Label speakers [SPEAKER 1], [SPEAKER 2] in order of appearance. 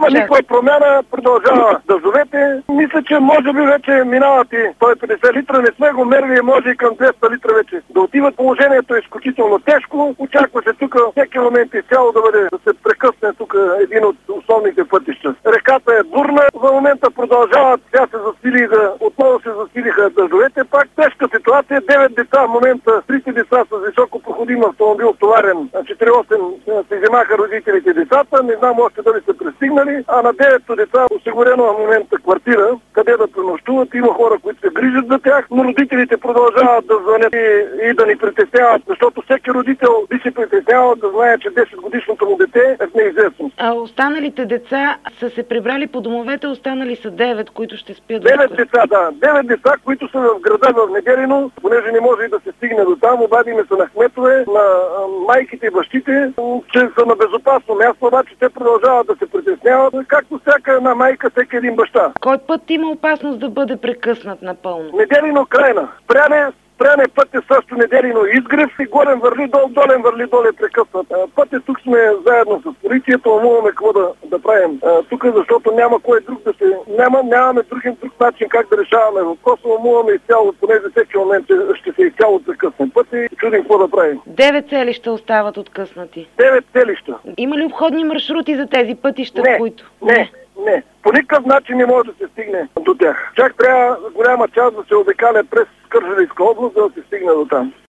[SPEAKER 1] никаква промяна, продължава дъждовете. Мисля, че може би вече минават и 150 литра, не сме го мерили, може и към 200 литра вече да отиват. Положението е изключително тежко. Очаква се тук всеки момент изцяло да се прекъсне тук един от основните пътища. Реката е бурна, в момента продължават, тя се засили, отново се засилиха дъждовете, пак тежка ситуация, 9 деца в момента, 3 деца с високо проходим автомобил товарен, 4-8 се вземаха родителите децата, не знам още дали са пристигнали, а на 9 деца осигурено в момента квартира, къде да пренощуват, има хора, които се грижат за тях, но родителите продължават да звънят и да ни притесняват, защото всеки родител би се притеснявал да знае, че 10 годишното му дете е в неизвестност.
[SPEAKER 2] А останалите деца са се прибрали по домовете, останали са 9, които ще спят.
[SPEAKER 1] 9 деца, да. 9 деца, които са в града в Неделино, понеже не може и да се стигне до там, обадиме се на кметове, на майките и бащите, че са на безопасно място, обаче те продължават да се притесняват, както всяка една майка, всеки един баща.
[SPEAKER 2] Кой път има опасност да бъде прекъснат напълно?
[SPEAKER 1] Неделино крайна. Спряне път е също Неделино изгрев и горен върли дол, долен върли дол е прекъснат. Път е тук сме заедно с полицията, имаме какво да правим тук, защото няма кой друг да се... Нямаме друг начин как да решаваме въпроса, имаме изцяло, понеже всеки момент ще се изцяло прекъсне път и чудим какво да правим.
[SPEAKER 2] 9 селища остават откъснати.
[SPEAKER 1] 9 селища.
[SPEAKER 2] Има ли обходни маршрути за тези пътища, които...
[SPEAKER 1] Не. По никакъв начин не може да се стигне до тях. Чак трябва голяма част да се обикаля през Кърджалийска област, да се стигне до там.